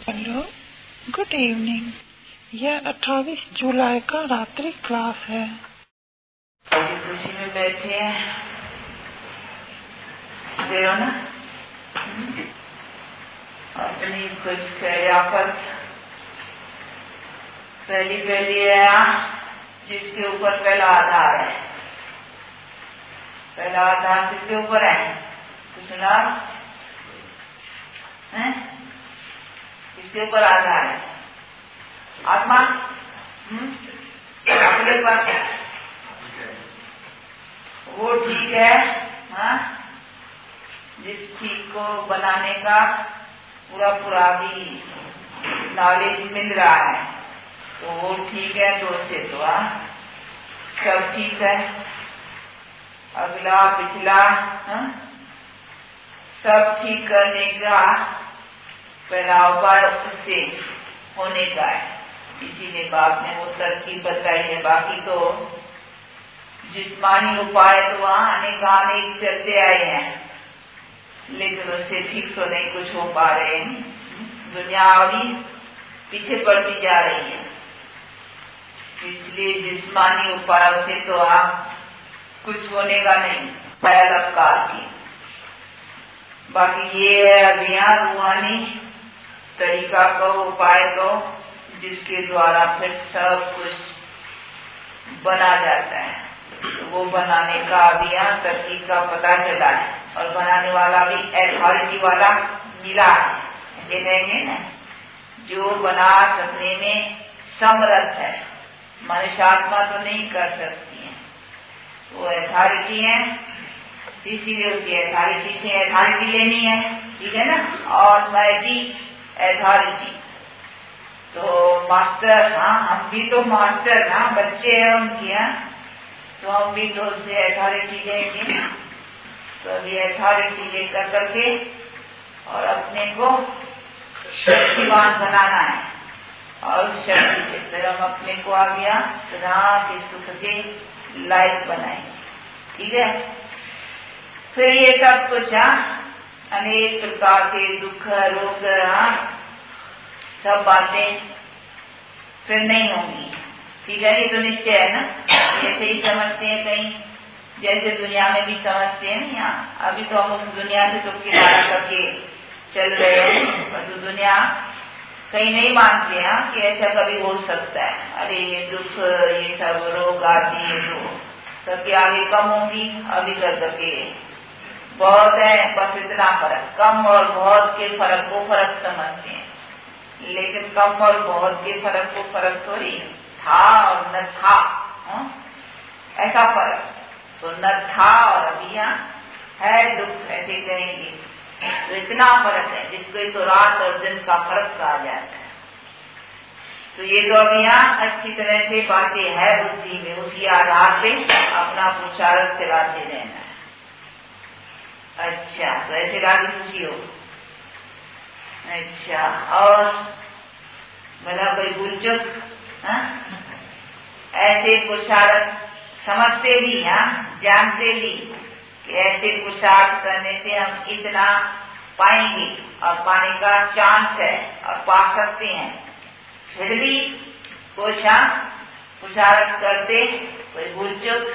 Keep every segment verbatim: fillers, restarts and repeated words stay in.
Hello, good evening. यह अट्ठाईस जुलाई का रात्रि क्लास है। खुशी में बैठे हैं, देखो ना, अपनी कुछ खैरियत पहली पहली है जिसके ऊपर पहला आधार है। पहला आधार किसके ऊपर है? कुछ ना है? किसके ऊपर आधार है? आत्मा। हम्म अपने पास वो ठीक है, हाँ, जिस ठीक को बनाने का पूरा पूरा भी नॉलेज मिल रहा है, तो वो ठीक है। तो उससे तो आ, सब ठीक है। अगला पिछला, हाँ, सब ठीक करने का पहला उपाय उससे होने का है। इसीलिए बाप ने वो तरकीब बताई है। बाकी तो जिस्मानी उपाय तो वहाँ अनेक अनेक चलते आए हैं, लेकिन उससे ठीक तो नहीं कुछ हो पा रहे हैं। दुनिया अभी पीछे पड़ती जा रही है, इसलिए जिस्मानी उपायों से तो आप कुछ होने का नहीं, पहला काल की। बाकी ये है अभी यहाँ रूहानी तरीका को, उपाय को, जिसके द्वारा फिर सब कुछ बना जाता है। तो वो बनाने का अभी यहाँ तरकीब का पता चला है, और बनाने वाला भी अथॉरिटी वाला मिला है। ये कहेंगे ना, जो बना सकने में समर्थ है, मनुष्य आत्मा तो नहीं कर सकती है, वो अथॉरिटी है। इसीलिए उसकी अथॉरिटी से अथॉरिटी लेनी है, ठीक है ना। ऑलमाइटी अथॉरिटी तो मास्टर, हाँ, हम भी तो मास्टर, हाँ, बच्चे हैं उनकी, हाँ, तो हम भी तो उससे अथॉरिटी लेंगे। तो अभी अथॉरिटी लेकर करके और अपने को शक्तिवान बनाना है, और उस शक्ति से फिर हम अपने को आ गया सदा के सुख के लायक बनाएंगे, ठीक है। फिर ये सब कुछ, हाँ, अनेक प्रकार के दुख रोग, हाँ, सब बातें फिर नहीं होंगी, ठीक है। ये तो निश्चय है ना। ऐसे ही समझते हैं कहीं, जैसे दुनिया में भी समझते हैं ना। यहाँ अभी तो हम उस दुनिया से तो किनारा करके चल रहे हैं, पर तो दुनिया कहीं नहीं मानते हैं कि ऐसा कभी हो सकता है। अरे ये दुख, ये सब रोग आदि है तो सबके आगे कम होंगी, अभी कर करके बहुत है। बस इतना फर्क, कम और बहुत के फर्क को फर्क समझते हैं, लेकिन कम और बहुत के फर्क को फर्क थोड़ी था और न था, हा? ऐसा फर्क तो न था और अभी यहाँ है दुख, ऐसे कहेंगे। तो इतना फर्क है जिसको तो रात और दिन का फर्क कहा जाता है। तो ये तो अभी यहाँ अच्छी तरह से बातें है बुद्धि में, उसी आधार पे अपना पुरुषार्थ चलाते रहना है। अच्छा, तो ऐसे राजी खुशी हो। अच्छा, और भला कोई भूल चुक, हाँ? ऐसे पुरुषार्थ समझते भी, हाँ, जानते भी कि ऐसे पुरुषार्थ करने से हम इतना पाएंगे और पाने का चांस है और पा सकते हैं, फिर भी कुछ, हाँ, पुरुषार्थ करते कोई भूल चुक।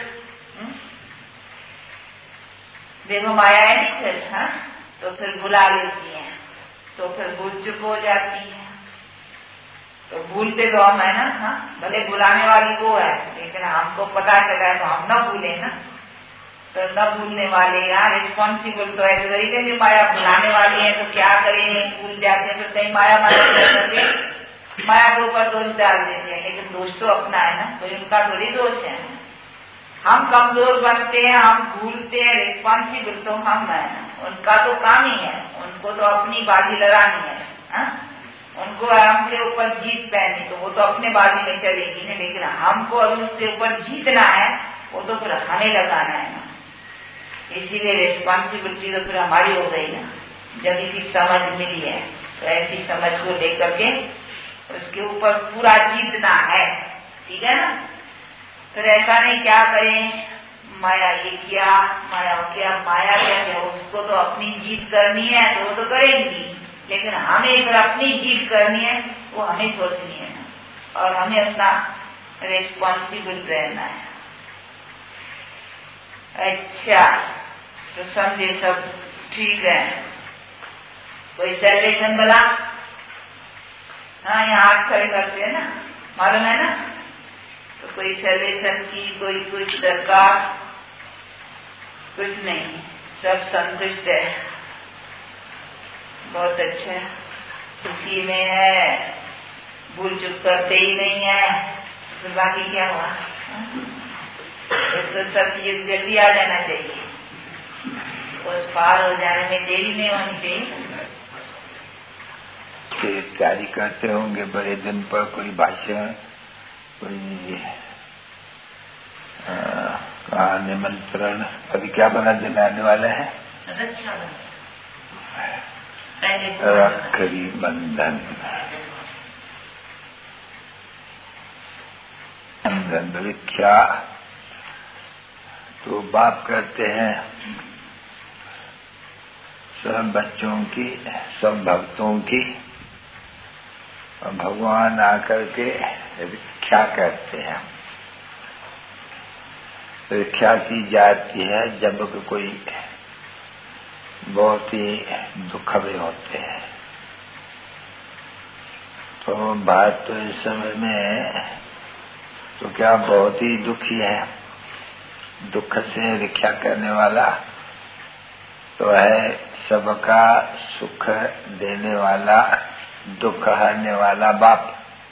देखो माया है नहीं फिर, हाँ, तो फिर भुला लेती है, तो फिर भूल चुक हो जाती है। तो भूलते तो हम है ना, हाँ, भले भुलाने वाली वो है, लेकिन हमको पता चला है तो हम न भूले ना। तो न भूलने वाले यहाँ रिस्पॉन्सिबल तो ऐसे तरीके से माया भुलाने वाली है, तो क्या करें, भूल जाते हैं, फिर कहीं माया माया करके माया के ऊपर दोष डाल देते हैं। लेकिन दोष तो अपना है ना, तो इनका थोड़ी दोष है। हम कमजोर बनते हैं, हम भूलते हैं, रिस्पॉन्सिबल तो हम है ना। उनका तो काम ही है, उनको तो अपनी बाजी लड़ानी है, हाँ? उनको हमके ऊपर जीत पैनी, तो वो तो अपने बाजी में चलेगी ना। लेकिन हमको अभी उसके ऊपर जीतना है, वो तो फिर हमें लगाना है ना। इसीलिए रिस्पॉन्सिबिलिटी तो फिर हमारी हो गई ना, जब इसकी समझ मिली है। तो ऐसी समझ को लेकर के उसके ऊपर पूरा जीतना है, ठीक है ना। फिर ऐसा नहीं क्या करें, माया ये किया, माया क्या, माया क्या है, उसको तो अपनी जीत करनी है, तो वो तो करेंगी, लेकिन हमें अगर अपनी जीत करनी है वो हमें सोचनी है और हमें अपना रिस्पॉन्सिबल रहना है। अच्छा, तो समझे सब ठीक है। कोई सेलिब्रेशन बोला? हाँ, यहाँ हाथ खड़े करते हैं ना, मालूम है ना? तो कोई सेलिब्रेशन की कोई कुछ दरकार कुछ नहीं, सब संतुष्ट है, बहुत अच्छा खुशी में है, भूल चुक करते ही नहीं है, तो बाकी क्या हुआ? तो सब युग जल्दी आ जाना चाहिए, उस पार हो जाने में देरी नहीं होनी चाहिए। तैयारी करते होंगे बड़े दिन पर, कोई भाषण, कोई कहा निमंत्रण, अभी क्या बना दिलाने वाला है? रक्षी बंधन। बंधन परीक्षा तो बाप कहते हैं सब बच्चों की, सब भक्तों की, और भगवान आकर के रक्षा करते हैं। रक्षा की जाती है जब कोई बहुत ही दुख में होते हैं। तो बात तो इस समय में तो क्या बहुत ही दुखी है। दुख से रक्षा करने वाला तो है सबका सुख देने वाला, दुख हरने वाला बाप।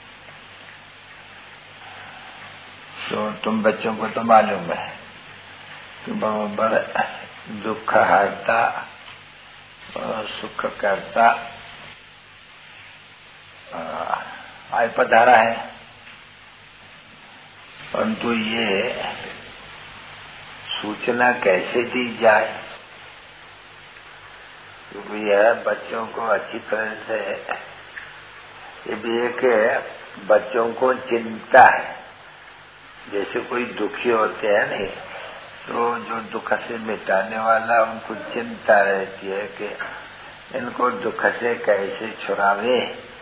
तो तुम बच्चों को तो मालूम है कि बराबर दुख हरता और सुख करता आय पधारा है, परंतु ये सूचना कैसे दी जाए, क्योंकि यह बच्चों को अच्छी तरह से, ये भी एक बच्चों को चिंता है। जैसे कोई दुखी होते हैं नहीं, तो जो दुख से मिटाने वाला उनको चिंता रहती है कि इनको दुख से कैसे छुड़ावे।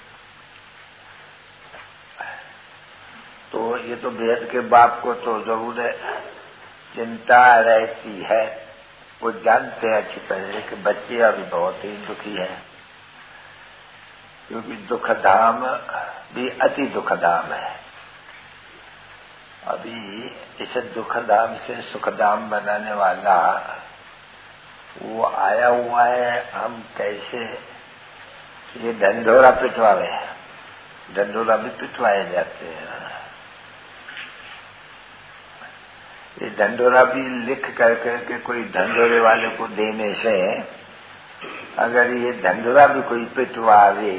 तो ये तो बेहद के बाप को तो जरूर चिंता रहती है। वो जानते हैं अच्छी तरह से कि बच्चे अभी बहुत ही दुखी है, क्योंकि दुख धाम भी अति दुख धाम है। अभी इसे दुख धाम से सुख धाम बनाने वाला वो आया हुआ है। हम कैसे ये ढंढोरा पिटवावे, ढंढोरा भी पिटवाए जाते हैं। ये ढंढोरा भी लिख कर करके कोई ढंढोरे वाले को देने से, अगर ये ढंढोरा भी कोई पिटवावे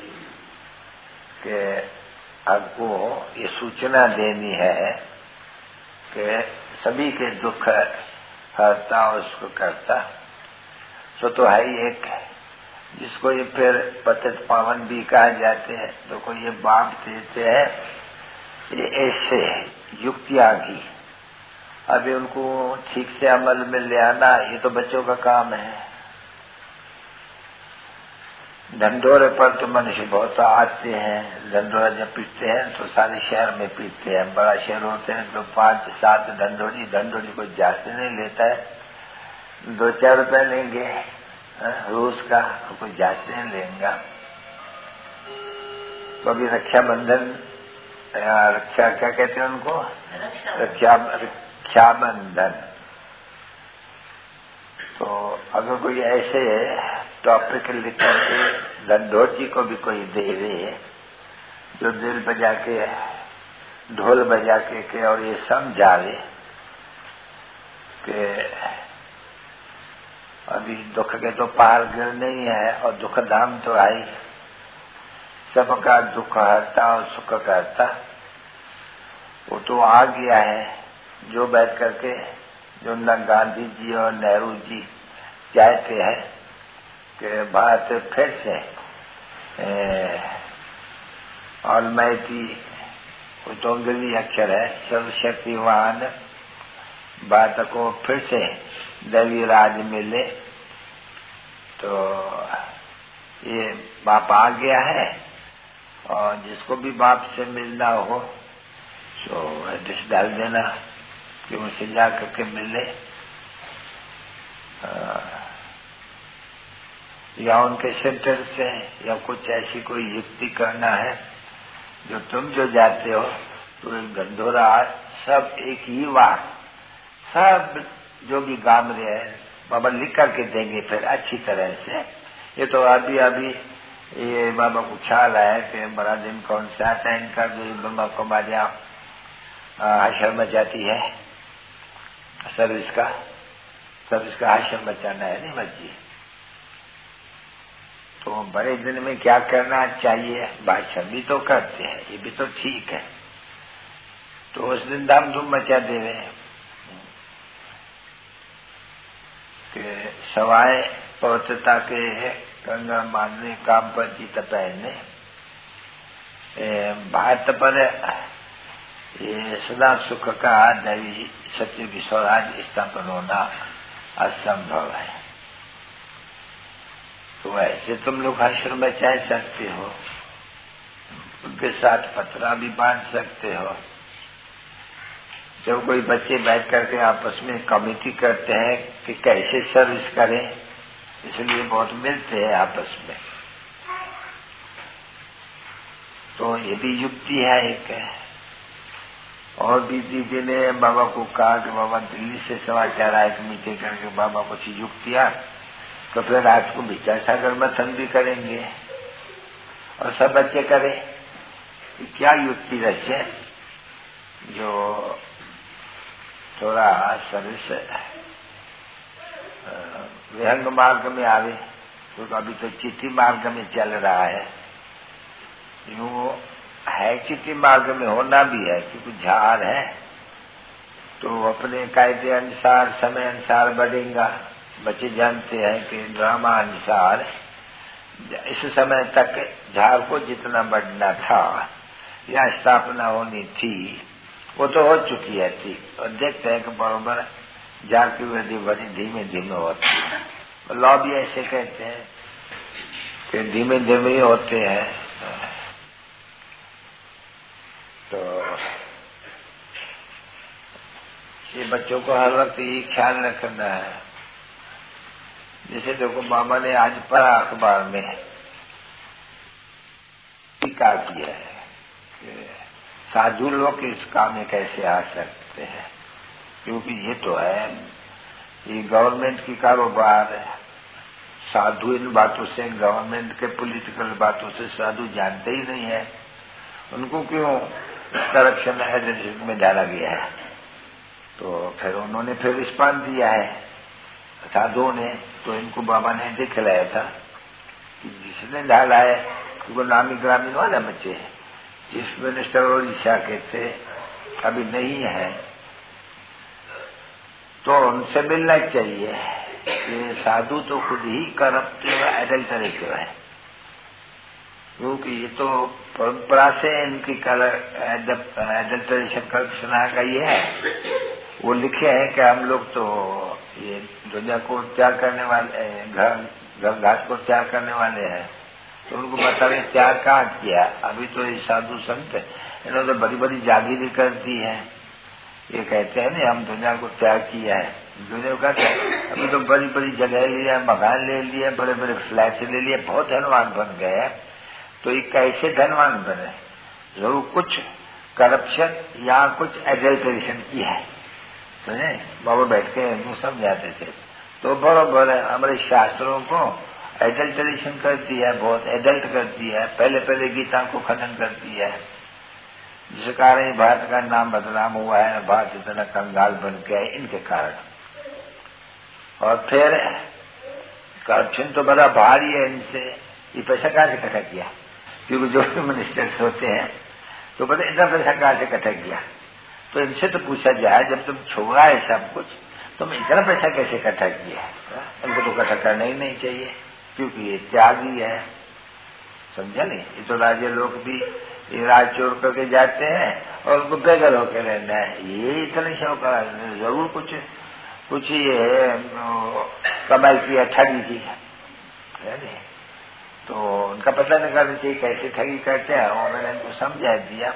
कि आपको ये सूचना देनी है कि सभी के दुख हरता और उसको करता, सो तो है ही एक जिसको ये फिर पतित पावन भी कहा जाते हैं। तो कोई ये बाप देते हैं ये ऐसे युक्तियां की, अभी उनको ठीक से अमल में ले आना ये तो बच्चों का काम है। ढंढोरे पर तो मनुष्य बहुत आते हैं। ढंढोरा जब पीटते हैं तो सारे शहर में पीटते हैं। बड़ा शहर होते हैं तो पांच सात ढंढोरी, ढंढोरी को जाते नहीं लेता है, दो चार रुपए लेंगे रोज का, कोई जाते नहीं लेंगे। तो अभी रक्षाबंधन, रक्षा क्या कहते हैं उनको, रक्षा रक्षाबंधन। तो अगर कोई ऐसे टॉपिक लिख करके ढंढोर जी को भी कोई देवे जो दिल बजा के ढोल बजा के, के और ये समझावे कि अभी दुख के तो पार गिरने ही है और दुख धाम तो आई, सबका दुख हरता और सुख करता, वो तो आ गया है। जो बैठ करके जो न गांधी जी और नेहरू जी चाहते हैं कि भारत फिर से ऑलमाइटी, वो तो अंग्रेजी अक्षर है, सर्वशक्तिवान भारत को फिर से दैवीय राज मिले, तो ये बाप आ गया है और जिसको भी बाप से मिलना हो तो एड्रेस डाल देना कि उनसे जा करके मिले, या उनके सेंटर से, या कुछ ऐसी कोई युक्ति करना है जो तुम जो जाते हो तो एक गंधोरा सब एक ही बार सब जो भी काम रहे हैं बाबा लिख करके देंगे फिर अच्छी तरह से। ये तो अभी अभी ये बाबा को ख्याल आया कि बड़ा दिन कौन सा आता है इनका, जो ब्रह्मा को बाजा आश्रम बचाती है सर्विस का सर्विस का आश्रम बचाना है नहीं मर्जी। तो बड़े दिन में क्या करना चाहिए, भाषण भी तो करते हैं, ये भी तो ठीक है। तो उस दिन धाम धूम मचा देवे कि सवाए पवित्रता के गंगा मानने काम पर जीत पहने भारत पर ये सदा सुख का दैवी सत्य की स्वराज स्थापन होना असंभव है। तो ऐसे तुम लोग आश्रम में चाह सकते हो, उनके साथ पत्रा भी बांध सकते हो। जब कोई बच्चे बैठ करके आपस में कमेटी करते हैं कि कैसे सर्विस करें, इसलिए बहुत मिलते हैं आपस में, तो ये भी युक्ति है एक है। और भी दीदी ने बाबा को कहा कि बाबा दिल्ली से समाचार आए कि मीटे करके बाबा कुछ युक्तियां, तो फिर रात को विचारसागर मथन भी करेंगे और सब बच्चे करें। क्या युक्ति रचे जो थोड़ा सर्विस विहंग मार्ग में आवे, तो अभी तो चिट्ठी मार्ग में चल रहा है। यूं है चिट्ठी मार्ग में होना भी है क्योंकि झाड़ है तो अपने कायदे अनुसार समय अनुसार बढ़ेगा। बच्चे जानते हैं कि ड्रामा अनुसार इस समय तक झाड़ को जितना बढ़ना था या स्थापना होनी थी वो तो हो चुकी है थी, और देखते हैं कि बराबर झाड़ की वृद्धि बड़ी धीमे धीमे होती है। लॉ भी ऐसे कहते हैं कि धीमे धीमे ही होते हैं। तो ये बच्चों को हर वक्त ये ख्याल रखना है। जैसे देखो बाबा ने आज पढ़ा अखबार में टीका किया है कि साधु लोग इस काम में कैसे आ सकते हैं, क्योंकि ये तो है ये गवर्नमेंट की कारोबार है। साधु इन बातों से, गवर्नमेंट के पॉलिटिकल बातों से साधु जानते ही नहीं है। उनको क्यों करप्शन एजेंसी में डाला गया है? तो फिर उन्होंने फिर रिस्पॉन्स दिया है साधुओं ने। तो इनको बाबा ने दिखलाया था कि जिसने डाला है वो नामी ग्रामीण वाले बच्चे हैं, चीफ मिनिस्टर ओडिशा के थे, अभी नहीं है, तो उनसे मिलना चाहिए। ये साधु तो खुद ही करप्टिव एडल्टरेटिव है, क्योंकि ये तो परंपरा से इनकी एडल्टरेशन करप्शन का ये है। वो लिखे हैं कि हम लोग तो ये दुनिया को त्याग करने वाले, घर घाट को त्याग करने वाले हैं। तो उनको बता रहे त्याग कहाँ किया? अभी तो ये साधु संत इन्होंने तो बड़ी बड़ी जागीरी कर दी है। ये कहते हैं ना हम दुनिया को त्याग किया है। दुनिया का क्या, अभी तो बड़ी बड़ी जगह लिया, मकान ले लिए, बड़े बड़े फ्लैट ले लिए, बहुत धनवान बन गए। तो ये कैसे धनवान बने? जरूर कुछ करप्शन या कुछ एडल्टरेशन की है। समझे? बाबा बैठ के इनको समझाते थे। तो बराबर है, हमारे शास्त्रों को एडल्टरेशन करती है, बहुत एडल्ट करती है। पहले पहले गीता को खनन करती है, जिस कारण भारत का नाम बदनाम हुआ है। भारत इतना कंगाल बन गया है इनके कारण। और फिर करप्शन तो बड़ा भारी है इनसे। ये पैसा कहाँ से इकट्ठा किया? क्योंकि जो मिनिस्टर्स होते हैं तो पता इतना पैसा कहाँ से इकट्ठा किया? तो इनसे तो पूछा जाए, जब तुम छोड़ा है सब कुछ, तुम इतना पैसा कैसे इकट्ठा किया? इनको तो इकट्ठा करना ही नहीं चाहिए, क्योंकि ये त्यागी है। समझा नहीं? ये तो राजे लोग भी ये राज चोर करके जाते हैं और उनको बेघर होकर रहना है। ये इतने शौक जरूर कुछ कुछ ये कमाई की ठगी की है। तो उनका पता नहीं करना चाहिए कैसे ठगी करते हैं। और मैंने उनको समझा दिया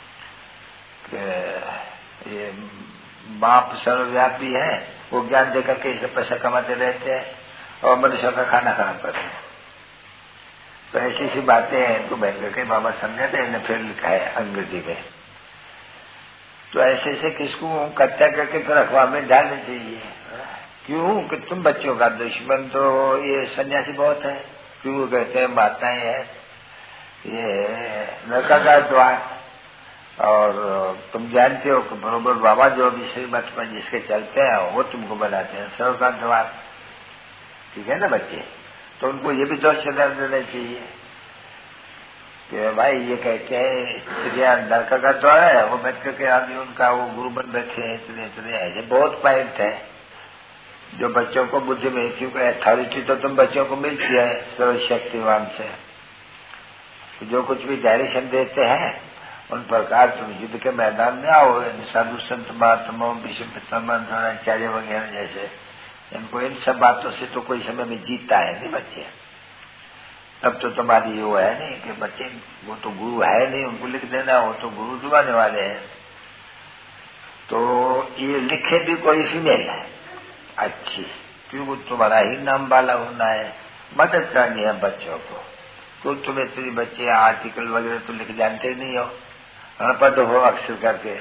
कि ये बाप सर्वव्यापी है, वो ज्ञान देकर के इसे पैसा कमाते रहते हैं और मनुष्यों का खाना खराब करते हैं। तो ऐसी सी बातें हैं तो बैंक के बाबा समझे थे, इन्हें फिर लिखा है अंग्रेजी में। तो ऐसे ऐसे किसको कत्या करके फिर अखबार में डालने चाहिए। क्यों कि तुम बच्चों का दुश्मन तो ये सन्यासी बहुत है। क्यों कहते हैं माताएं हैं ये नरका का द्वार, और तुम जानते हो कि बरोबर बाबा जो भी श्रीमत पर जिसके चलते हैं वो तुमको बनाते हैं स्वर्ग का द्वार। ठीक है ना बच्चे? तो उनको ये भी दोष सुधार देना चाहिए कि भाई ये कहते हैं स्त्रियां नरका का द्वार है, वो बैठ करके आदमी उनका वो गुरु बन बैठे हैं इतने इतने। ऐसे बहुत पॉइंट है जो बच्चों को बुद्धि में, क्योंकि अथॉरिटी तो तुम बच्चों को मिलती है सर्वशक्तिवान से। तो जो कुछ भी डायरेक्शन देते हैं उन प्रकार तुम युद्ध के मैदान में आओ। साधु संत महात्माओं विश्व द्रोणाचार्य वगैरह जैसे, इनको इन सब बातों से तो कोई समय में जीतता है नहीं बच्चे। तब तो तुम्हारी वो है नहीं कि बच्चे वो तो गुरु है नहीं, उनको लिख देना, वो तो गुरु जुबाने वाले हैं। तो ये लिखे भी कोई फीमेल है अच्छी, क्योंकि तुम्हारा ही नाम वाला होना है, मदद करनी है बच्चों को। तो तुम इतनी बच्चे आर्टिकल वगैरह तो लिख जानते ही नहीं हो, अनपढ़ हो अक्सर करके,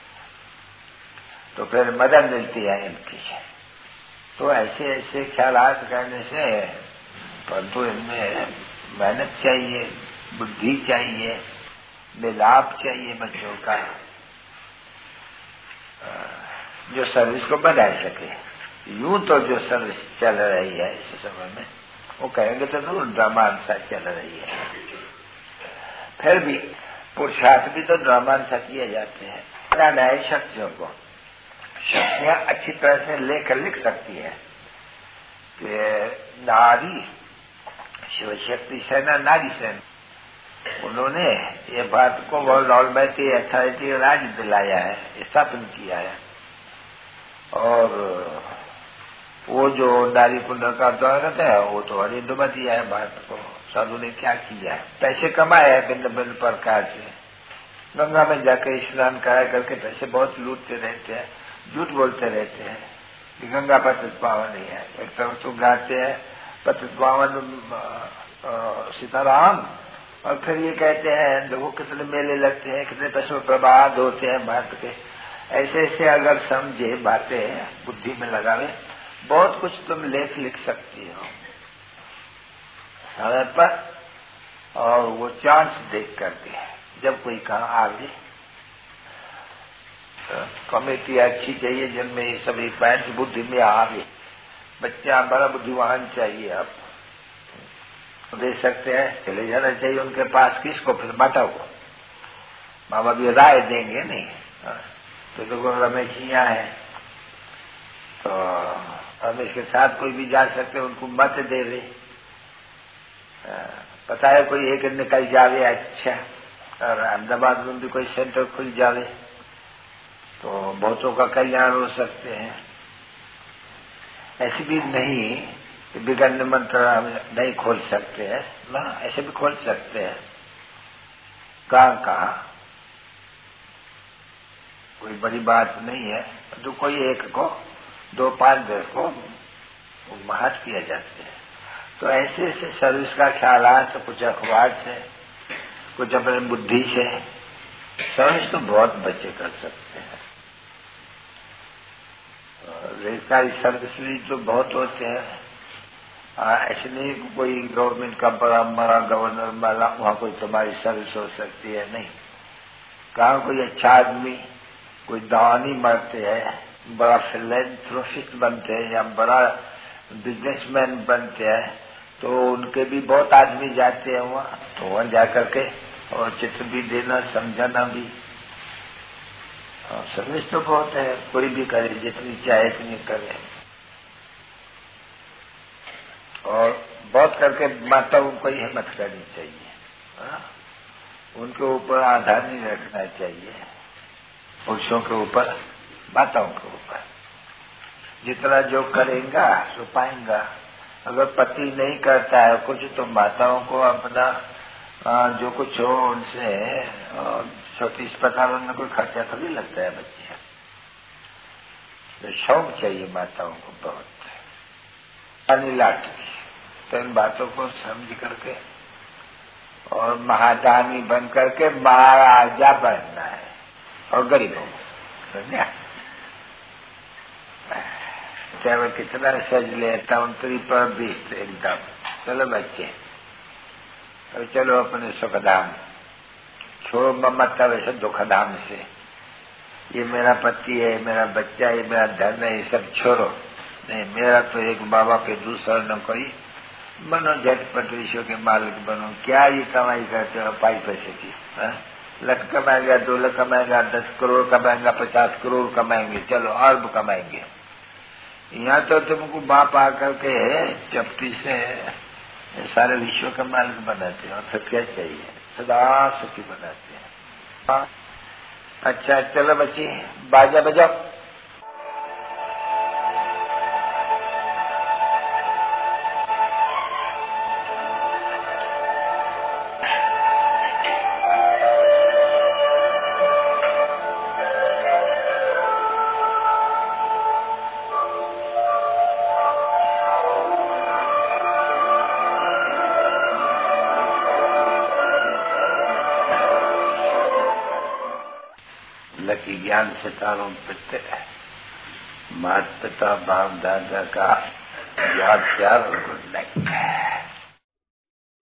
तो फिर मदद मिलती है इनकी। तो ऐसे ऐसे ख्यालात करने से, परंतु इनमें मेहनत चाहिए, बुद्धि चाहिए, मिलाप चाहिए बच्चों का, जो सर्विस को बढ़ाए सके। यूं तो जो सर्विस चल रही है इस समय में, वो कहेंगे तो जरूर ड्रामांसा चल रही है। फिर भी पुरुषार्थ भी तो ड्रामांसा किए जाते हैं। नए शक्तियों को शक्तियां अच्छी तरह से लेकर लिख सकती है कि नारी शिव शक्ति सेना नारी सेना, उन्होंने ये बात को वर्ल्ड ऑलमाइटी अथॉरिटी राज दिलाया है, स्थापन किया है। और वो जो नारी कुंड का द्वार है वो तो हरिंदुमा दिया है भारत को। साधु ने क्या किया है, पैसे कमाए हैं भिन्न भिन्न प्रकार से। गंगा में जाकर स्नान करा करके पैसे बहुत लूटते रहते हैं, झूठ बोलते रहते हैं कि गंगा पतित पावन नहीं है। एक तरफ तो गाते हैं पतित पावन सीताराम, और फिर ये कहते हैं देखो कितने मेले लगते हैं, कितने पैसों प्रभात होते हैं भारत के। ऐसे ऐसे अगर समझे बातें बुद्धि में लगावे, बहुत कुछ तुम लेख लिख सकती हो समय पर। और वो चांस देख करके जब कोई कहा आगे कमेटी अच्छी चाहिए जिनमें ये सभी पॉइंट बुद्धि में आगे। बच्चा बड़ा बुद्धिमान चाहिए, आप दे सकते हैं, चले जाना चाहिए उनके पास। किसको? फिर माता को। माँ बाप ये राय देंगे नहीं। तो देखो रमेश जी यहाँ है, तो रमेश के साथ कोई भी जा सकते, उनको मत देवे। पता है कोई एक निकल जावे अच्छा, और अहमदाबाद में भी कोई सेंटर खुल जावे तो बहुतों का कल्याण हो सकते हैं। ऐसी भी नहीं कि बिगड़ निमंत्रण नहीं खोल सकते हैं ना, ऐसे भी खोल सकते हैं। कहाँ कहाँ कोई बड़ी बात नहीं है, तो कोई एक को दो पांच दस को महत्व किया जाते हैं। तो ऐसे ऐसे सर्विस का ख्याल है, तो कुछ अखबार से, कुछ अपने बुद्धि से सर्विस तो बहुत बच्चे कर सकते हैं। रेलगाड़ी सर्विस भी तो बहुत होते हैं। ऐसे नहीं कोई गवर्नमेंट का बड़ा बड़ा गवर्नर वाला वहाँ कोई तुम्हारी सर्विस हो सकती है, नहीं। कहाँ कोई अच्छा आदमी, कोई दानी मरते हैं, बड़ा फिलेंथ्रोपिस्ट बनते हैं या बड़ा बिजनेसमैन बनते हैं, तो उनके भी बहुत आदमी जाते हैं वहाँ। तो वहाँ जाकर के और चित्र भी देना, समझाना भी। सर्विस तो बहुत है, कोई भी करे, जितनी चाहे इतनी करे। और बहुत करके माताओं को ही हिम्मत करनी चाहिए, हा? उनके ऊपर आधार नहीं रखना चाहिए, पुरुषों के ऊपर, माताओं के ऊपर। जितना जो करेगा सो पाएगा। अगर पति नहीं करता है कुछ तो माताओं को अपना जो कुछ हो उनसे छोटी अस्पतालों में कोई खर्चा थोड़ी लगता है बच्चे। तो शौक चाहिए माताओं को बहुत, पानी लाटती। तो इन बातों को समझ करके और महादानी बन करके महाराजा बनना है और गरीबों को समझा। चाहे वो कितना सज लेता उनतरी पर बीस एकदम चलो बच्चे, और चलो अपने सुखधाम छोड़ो ममता वैसे दुखधाम से। ये मेरा पति है, मेरा बच्चा है, मेरा धन है, ये सब छोड़ो। नहीं, मेरा तो एक बाबा के दूसरा न कोई बनो, झटपट विश्व के मालिक बनो। क्या ये कमाई करते हो पाई पैसे की? लख कमाएगा, दो लाख कमाएगा, दस करोड़ कमाएगा, पचास करोड़ कमाएंगे, चलो अरब कमाएंगे। यहाँ तो तुमको बाप आकर के चपटी से सारे विश्व का मालिक बनाते हैं और फिर क्या चाहिए, सदा सुखी बनाते हैं। अच्छा चलो बच्ची बाजा बजाओ। लकी ज्ञान सितारों पिते माता पिता बाप दादा का याद प्यार और गुड नाइट।